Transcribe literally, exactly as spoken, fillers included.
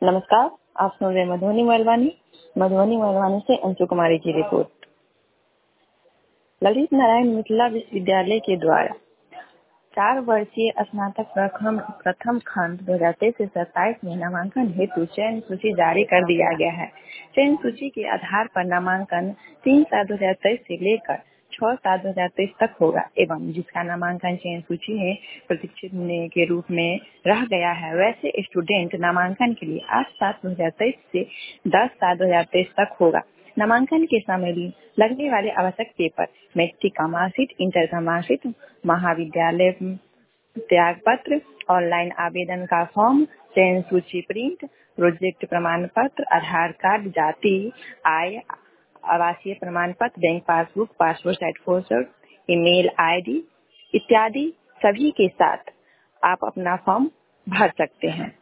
नमस्कार, आप सुन रहे हैं मधुबनी मोबाइल मधुबनी मोबाइल से अंशु कुमारी की रिपोर्ट। ललित नारायण मिथिला विश्वविद्यालय के द्वारा चार वर्षीय स्नातक प्रथम प्रथम खंड दो हजार तेईस से सत्ताईस में नामांकन हेतु चयन सूची जारी कर दिया गया है। चयन सूची के आधार पर नामांकन तीन सात दो हजार तेईस से लेकर छह सात दो हजार तेईस तक होगा एवं जिसका नामांकन चयन सूची में प्रतीक्षित के रूप में रह गया है वैसे स्टूडेंट नामांकन के लिए आठ सात दो हजार तेईस से दस सात दो हजार तेईस तक होगा। नामांकन के समय लगने वाले आवश्यक पेपर मैट्रिक का मार्कशीट, इंटर का मार्कशीट, महाविद्यालय त्याग पत्र, ऑनलाइन आवेदन का फॉर्म, चयन सूची प्रिंट, प्रोजेक्ट प्रमाण पत्र, आधार कार्ड, जाति, आय, आवासीय प्रमाण पत्र, bank passbook, passport size photo, email ID इत्यादि सभी के साथ आप अपना फॉर्म भर सकते हैं।